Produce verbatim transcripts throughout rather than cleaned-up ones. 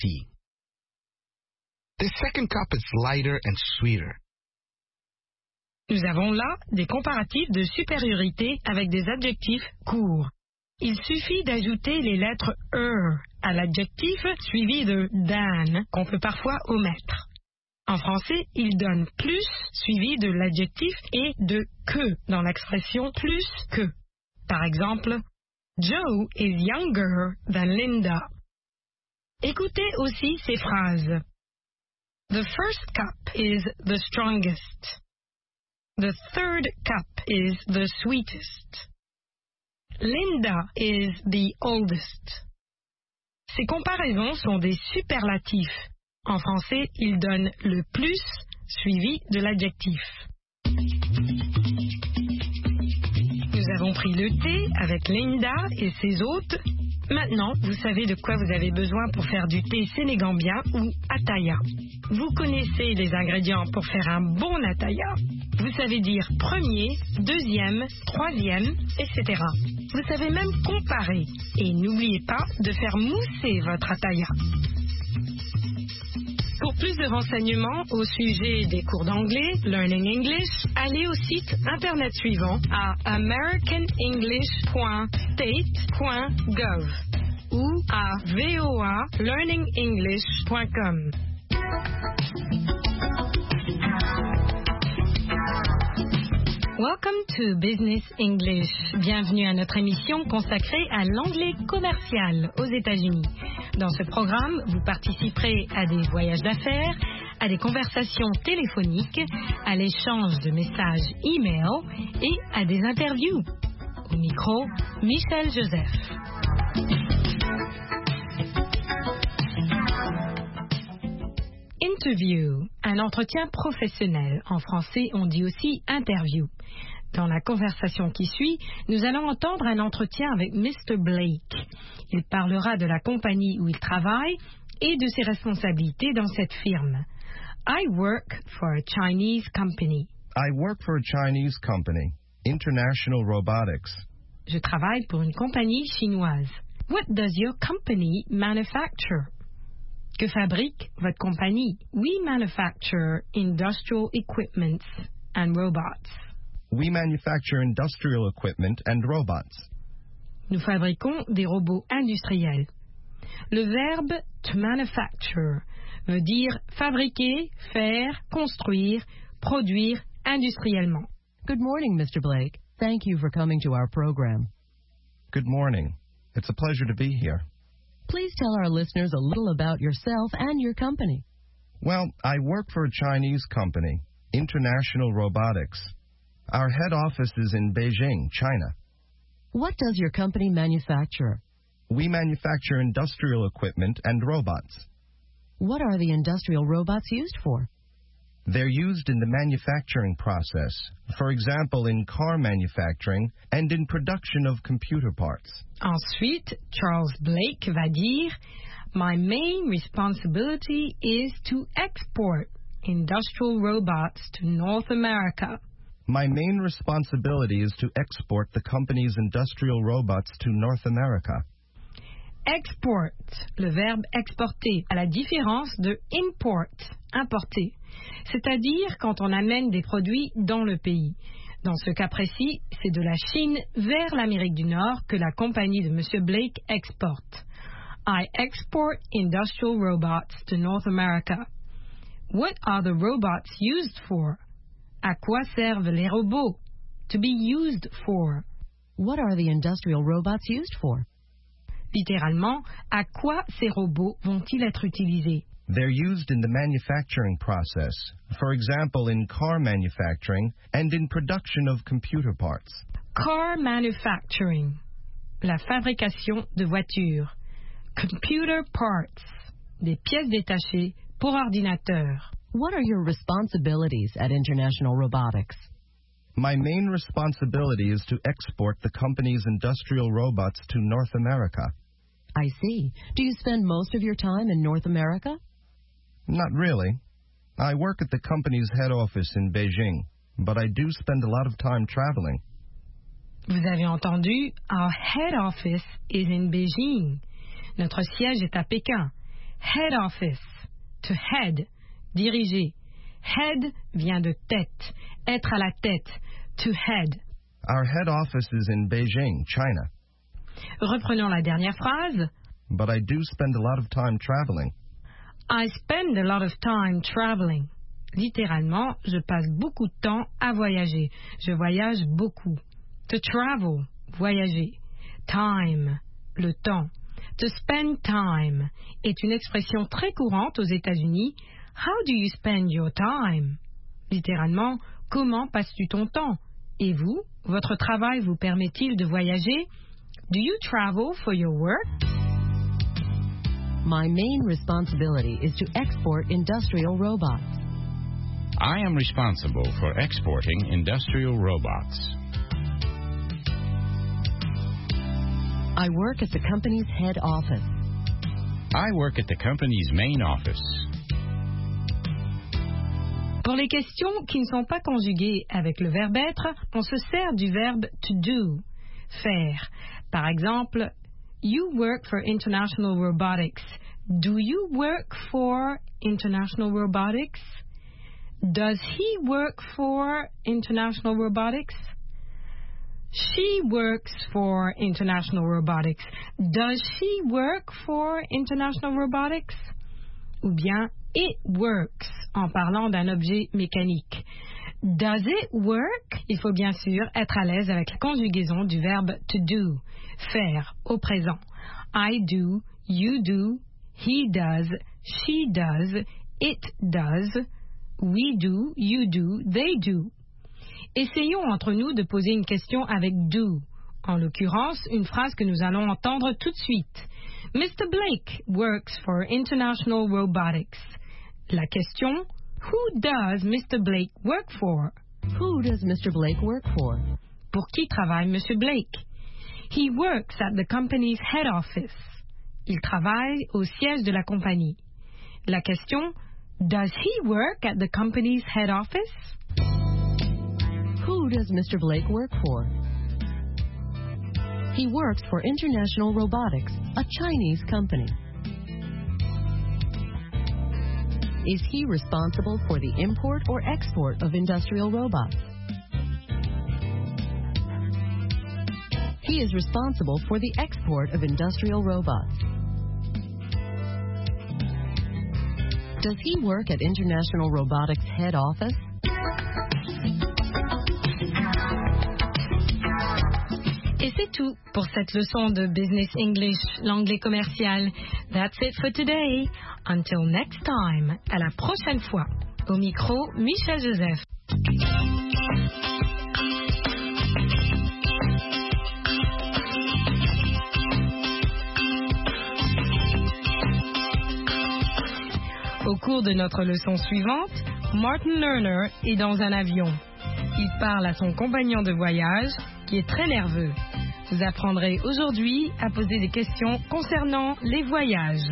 tea. The second cup is lighter and sweeter. Nous avons là des comparatifs de supériorité avec des adjectifs courts. Il suffit d'ajouter les lettres er à l'adjectif suivi de than qu'on peut parfois omettre. En français, il donne plus suivi de l'adjectif et de que dans l'expression plus que. Par exemple, Joe is younger than Linda. Écoutez aussi ces phrases. The first cup is the strongest. The third cup is the sweetest. Linda is the oldest. Ces comparaisons sont des superlatifs. En français, ils donnent le plus suivi de l'adjectif. Nous avons pris le thé avec Linda et ses hôtes. Maintenant, vous savez de quoi vous avez besoin pour faire du thé sénégambien ou attaya. Vous connaissez les ingrédients pour faire un bon attaya. Vous savez dire premier, deuxième, troisième, et cetera. Vous savez même comparer. Et n'oubliez pas de faire mousser votre attaya. Pour plus de renseignements au sujet des cours d'anglais, Learning English, allez au site internet suivant à american english point state point gov ou à voa learning english point com. Welcome to Business English. Bienvenue à notre émission consacrée à l'anglais commercial aux États-Unis. Dans ce programme, vous participerez à des voyages d'affaires, à des conversations téléphoniques, à l'échange de messages e-mail et à des interviews. Au micro, Michel Joseph. Interview, un entretien professionnel. En français, on dit aussi interview. Dans la conversation qui suit, nous allons entendre un entretien avec mister Blake. Il parlera de la compagnie où il travaille et de ses responsabilités dans cette firme. I work for a Chinese company. I work for a Chinese company, International Robotics. Je travaille pour une compagnie chinoise. What does your company manufacture? Que fabrique votre compagnie? We manufacture industrial equipment and robots. We manufacture industrial equipment and robots. Nous fabriquons des robots industriels. Le verbe to manufacture veut dire fabriquer, faire, construire, produire industriellement. Good morning, mister Blake. Thank you for coming to our program. Good morning. It's a pleasure to be here. Please tell our listeners a little about yourself and your company. Well, I work for a Chinese company, International Robotics. Our head office is in Beijing, China. What does your company manufacture? We manufacture industrial equipment and robots. What are the industrial robots used for? They're used in the manufacturing process, for example, in car manufacturing and in production of computer parts. Ensuite, Charles Blake va dire, My main responsibility is to export industrial robots to North America. My main responsibility is to export the company's industrial robots to North America. Export, le verbe exporter, à la différence de import, importer, c'est-à-dire quand on amène des produits dans le pays. Dans ce cas précis, c'est de la Chine vers l'Amérique du Nord que la compagnie de mister Blake exporte. I export industrial robots to North America. What are the robots used for? À quoi servent les robots? To be used for. What are the industrial robots used for? Littéralement, à quoi ces robots vont-ils être utilisés? They're used in the manufacturing process, for example, in car manufacturing and in production of computer parts. Car manufacturing, la fabrication de voitures. Computer parts, des pièces détachées pour ordinateur. What are your responsibilities at International Robotics? My main responsibility is to export the company's industrial robots to North America. I see. Do you spend most of your time in North America? Not really. I work at the company's head office in Beijing, but I do spend a lot of time traveling. Vous avez entendu, our head office is in Beijing. Notre siège est à Pékin. head office. To head, diriger. Head vient de tête, être à la tête. To head. Our head office is in Beijing, China. Reprenons la dernière phrase. But I do spend a lot of time traveling. I spend a lot of time traveling. Littéralement, je passe beaucoup de temps à voyager. Je voyage beaucoup. To travel, voyager. Time, le temps. To spend time est une expression très courante aux États-Unis. How do you spend your time? Littéralement, comment passes-tu ton temps? Et vous, votre travail vous permet-il de voyager? Do you travel for your work? My main responsibility is to export industrial robots. I am responsible for exporting industrial robots. I work at the company's head office. I work at the company's main office. Pour les questions qui ne sont pas conjuguées avec le verbe être, on se sert du verbe to do, faire. Par exemple, you work for International Robotics. Do you work for International Robotics? Does he work for International Robotics? She works for International Robotics. Does she work for International Robotics? Ou bien it works en parlant d'un objet mécanique. Does it work? Il faut bien sûr être à l'aise avec la conjugaison du verbe to do, faire au présent. I do, you do, he does, she does, it does, we do, you do, they do. Essayons entre nous de poser une question avec do, en l'occurrence une phrase que nous allons entendre tout de suite. Mister Blake works for International Robotics. La question, who does Mister Blake work for? Who does Mister Blake work for? Pour qui travaille Monsieur Blake? He works at the company's head office. Il travaille au siège de la compagnie. La question, does he work at the company's head office? Who does Mister Blake work for? He works for International Robotics, a Chinese company. Is he responsible for the import or export of industrial robots? He is responsible for the export of industrial robots. Does he work at International Robotics head office? Et c'est tout pour cette leçon de Business English, l'anglais commercial. That's it for today. Until next time. À la prochaine fois. Au micro, Michel Joseph. Au cours de notre leçon suivante, Martin Lerner est dans un avion. Il parle à son compagnon de voyage qui est très nerveux. Vous apprendrez aujourd'hui à poser des questions concernant les voyages.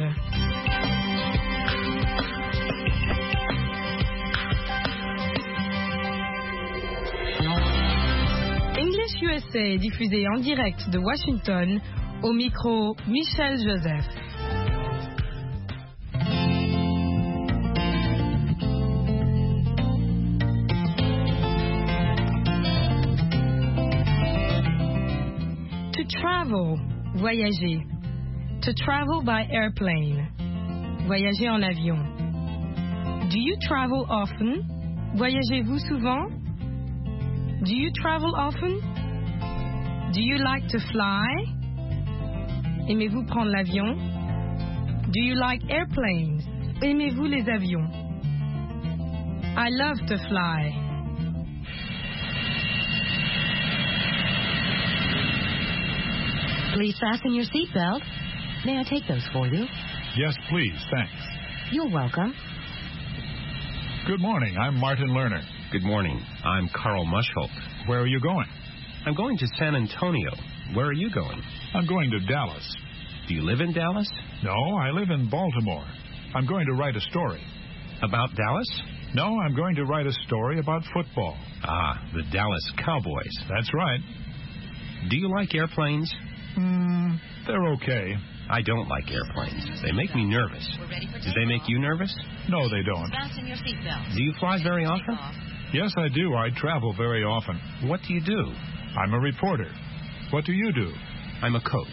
English U S A est diffusé en direct de Washington, au micro Michel Joseph. Travel, voyager. To travel by airplane. Voyager en avion. Do you travel often? Voyagez-vous souvent? Do you travel often? Do you like to fly? Aimez-vous prendre l'avion? Do you like airplanes? Aimez-vous les avions? I love to fly. Please fasten your seatbelt. May I take those for you? Yes, please. Thanks. You're welcome. Good morning. I'm Martin Lerner. Good morning. I'm Carl Muschholt. Where are you going? I'm going to San Antonio. Where are you going? I'm going to Dallas. Do you live in Dallas? No, I live in Baltimore. I'm going to write a story. About Dallas? No, I'm going to write a story about football. Ah, the Dallas Cowboys. That's right. Do you like airplanes? Hmm, they're okay. I don't like airplanes. They make me nervous. Do they make you nervous? No, they don't. Fasten your seatbelt. Do you fly very often? Yes, I do. I travel very often. What do you do? I'm a reporter. What do you do? I'm a coach.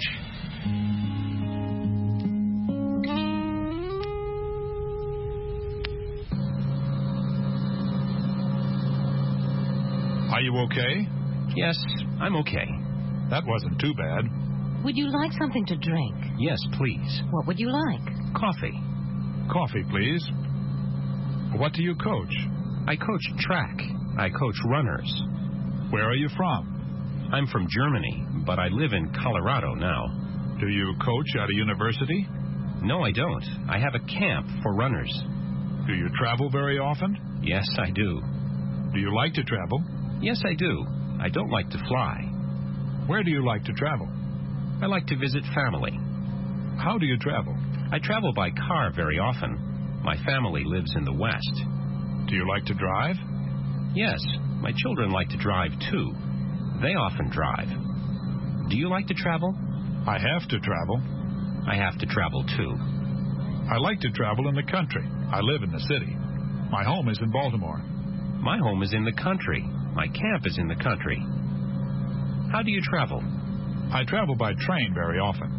Are you okay? Yes, I'm okay. That wasn't too bad. Would you like something to drink? Yes, please. What would you like? Coffee. Coffee, please. What do you coach? I coach track. I coach runners. Where are you from? I'm from Germany, but I live in Colorado now. Do you coach at a university? No, I don't. I have a camp for runners. Do you travel very often? Yes, I do. Do you like to travel? Yes, I do. I don't like to fly. Where do you like to travel? I like to visit family. How do you travel? I travel by car very often. My family lives in the West. Do you like to drive? Yes, my children like to drive too. They often drive. Do you like to travel? I have to travel. I have to travel too. I like to travel in the country. I live in the city. My home is in Baltimore. My home is in the country. My camp is in the country. How do you travel? I travel by train very often.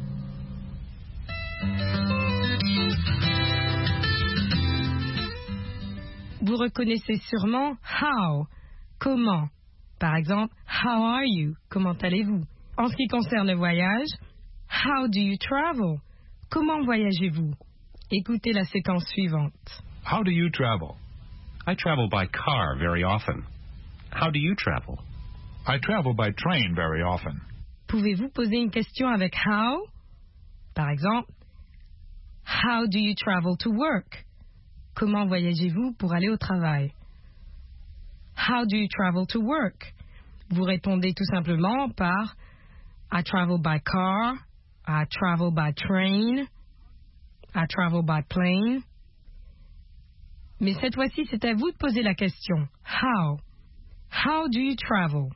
Vous reconnaissez sûrement how, comment. Par exemple, how are you? Comment allez-vous? En ce qui concerne le voyage, how do you travel? Comment voyagez-vous? Écoutez la séquence suivante. How do you travel? I travel by car very often. How do you travel? I travel by train very often. Pouvez-vous poser une question avec how? Par exemple, how do you travel to work? Comment voyagez-vous pour aller au travail? How do you travel to work? Vous répondez tout simplement par I travel by car, I travel by train, I travel by plane. Mais cette fois-ci, c'est à vous de poser la question. How? How do you travel?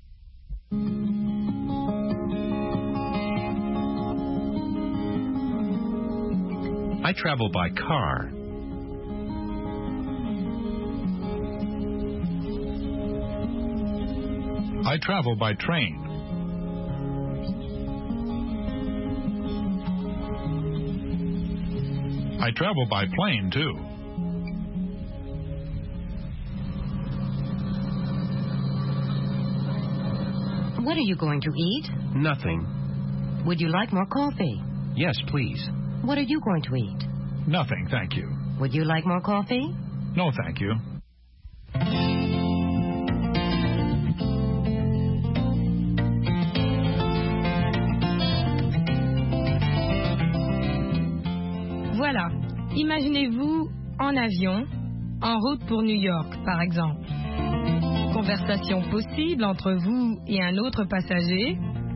I travel by car. I travel by train. I travel by plane, too. What are you going to eat? Nothing. Would you like more coffee? Yes, please. What are you going to eat? Nothing, thank you. Would you like more coffee? No, thank you. Voilà, imaginez-vous en avion, en route pour New York, par exemple. Conversation possible entre vous et un autre passager.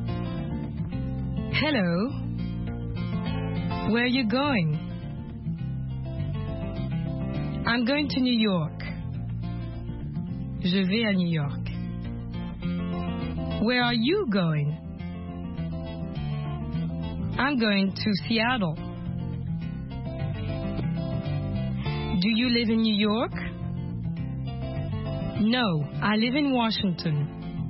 Hello, where are you going? I'm going to New York. Je vais à New York. Where are you going? I'm going to Seattle. Do you live in New York? No, I live in Washington.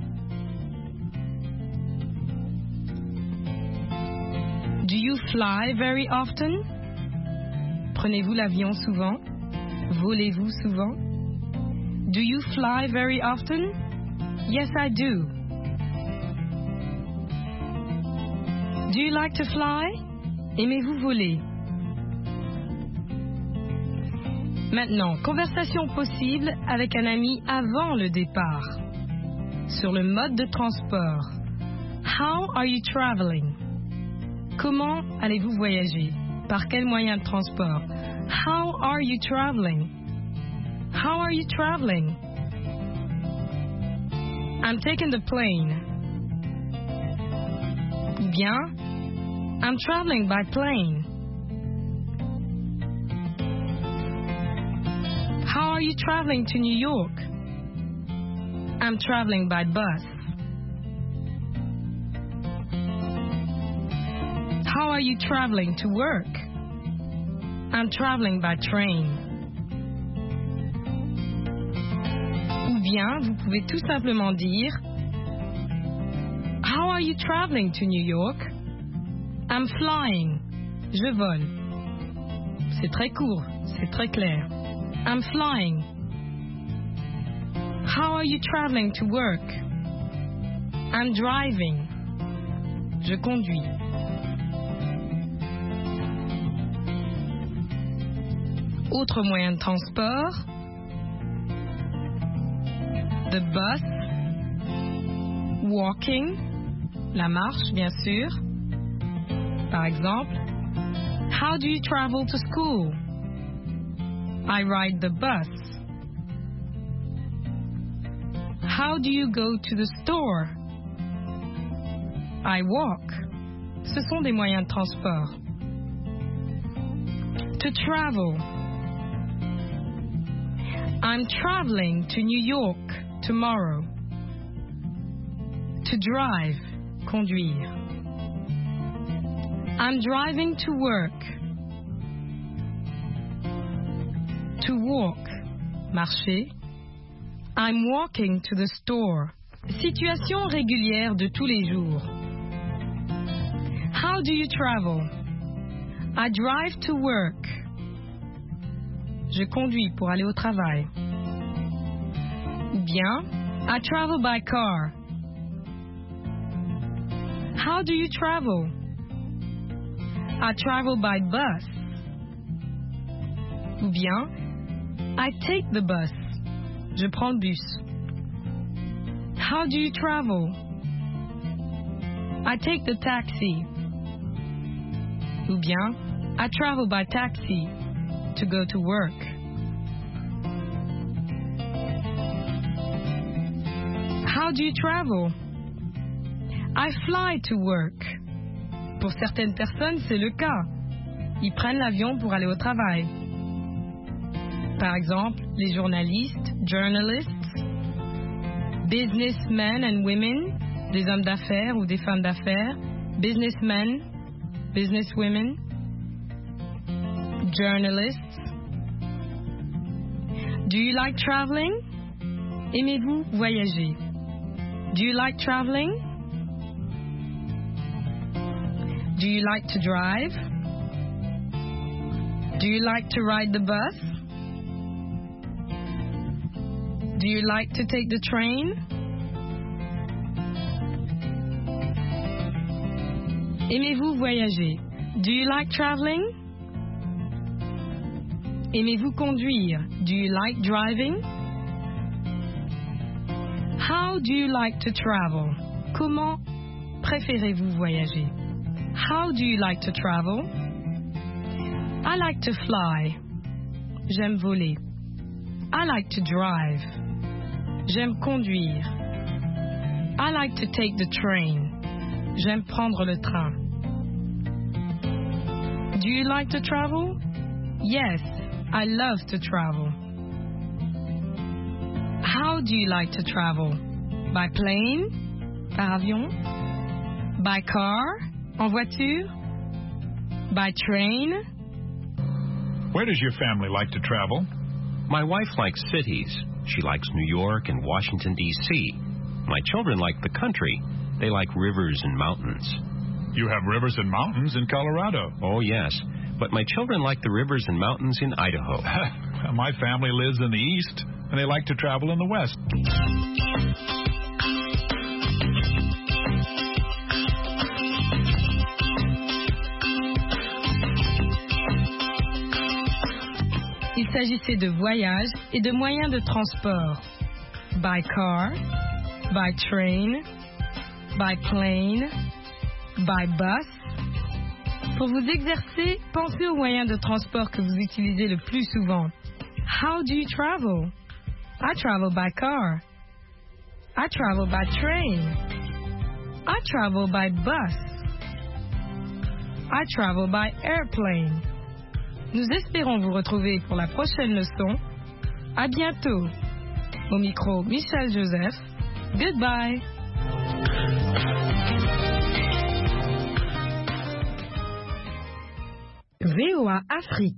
Do you fly very often? Prenez-vous l'avion souvent? Volez-vous souvent? Do you fly very often? Yes, I do. Do you like to fly? Aimez-vous voler? Maintenant, conversation possible avec un ami avant le départ. Sur le mode de transport. How are you traveling? Comment allez-vous voyager? Par quel moyen de transport? How are you traveling? How are you traveling? I'm taking the plane. Ou bien, I'm traveling by plane. How are you traveling to New York? I'm traveling by bus. How are you traveling to work? I'm traveling by train. Ou bien, vous pouvez tout simplement dire How are you traveling to New York? I'm flying. Je vole. C'est très court, c'est très clair. I'm flying. How are you traveling to work? I'm driving. Je conduis. Autre moyen de transport. The bus. Walking. La marche, bien sûr. Par exemple, how do you travel to school? I ride the bus. How do you go to the store? I walk. Ce sont des moyens de transport. To travel. I'm traveling to New York tomorrow. To drive. Conduire. I'm driving to work. To walk. Marcher. I'm walking to the store. Situation régulière de tous les jours. How do you travel? I drive to work. Je conduis pour aller au travail. Ou bien, I travel by car. How do you travel? I travel by bus. Ou bien, I take the bus. Je prends le bus. How do you travel? I take the taxi. Ou bien, I travel by taxi to go to work. How do you travel? I fly to work. Pour certaines personnes, c'est le cas. Ils prennent l'avion pour aller au travail. Par exemple, les journalistes, journalists, businessmen and women, des hommes d'affaires ou des femmes d'affaires, businessmen, businesswomen, journalists. Do you like traveling? Aimez-vous voyager? Do you like traveling? Do you like to drive? Do you like to ride the bus? Do you like to take the train? Aimez-vous voyager? Do you like traveling? Aimez-vous conduire? Do you like driving? How do you like to travel? Comment préférez-vous voyager? How do you like to travel? I like to fly. J'aime voler. I like to drive. J'aime conduire. I like to take the train. J'aime prendre le train. Do you like to travel? Yes, I love to travel. How do you like to travel? By plane? Par avion? By car? En voiture? By train? Where does your family like to travel? My wife likes cities. She likes New York and Washington, D C My children like the country. They like rivers and mountains. You have rivers and mountains in Colorado. Oh, yes. But my children like the rivers and mountains in Idaho. My family lives in the east, and they like to travel in the west. Il s'agissait de voyages et de moyens de transport. By car, by train, by plane, by bus. Pour vous exercer, pensez aux moyens de transport que vous utilisez le plus souvent. How do you travel? I travel by car. I travel by train. I travel by bus. I travel by airplane. Nous espérons vous retrouver pour la prochaine leçon. À bientôt. Au micro, Michel Joseph. Goodbye. V O A Afrique.